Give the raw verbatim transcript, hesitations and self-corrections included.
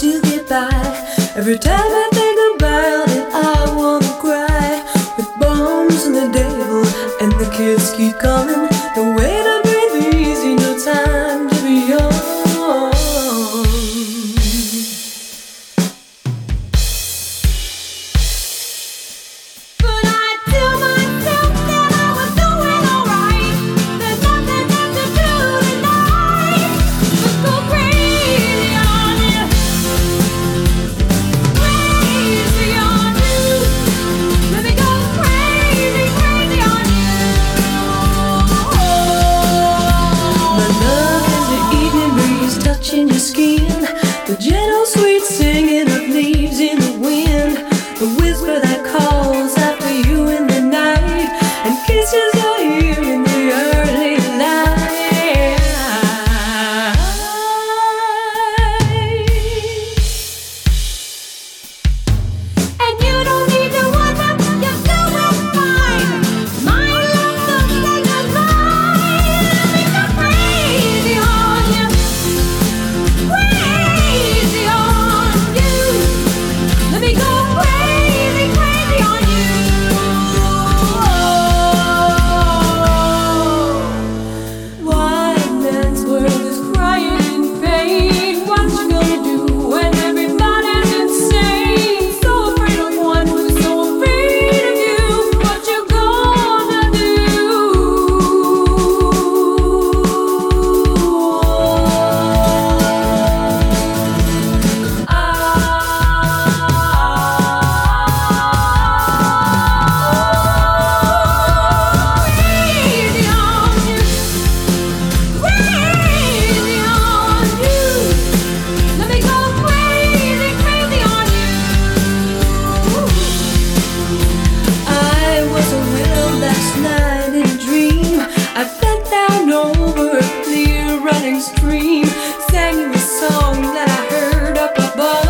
still get by. Every time I think about it, I wanna cry. With bombs and the devil, and the kids keep coming. The way to breathe easy, no time to be young. Touching your skin, the gentle sweet singing of leaves in the wind, the whisper that calls after you in the night, and kisses your ear in the early light. And you don't need to wonder, you're doing fine. My love looks like a lie. Make me crazy on you. Crazy on you. Let me go crazy, crazy on you. One man's world is crying in pain. What you gonna do when everybody's insane? So afraid of one who's so afraid of you. What you gonna do? Crazy on you, crazy on you. Let me go crazy, crazy on you. I was a widow last night in a dream. I bent down over a clear running stream, sang you a song that I heard up above.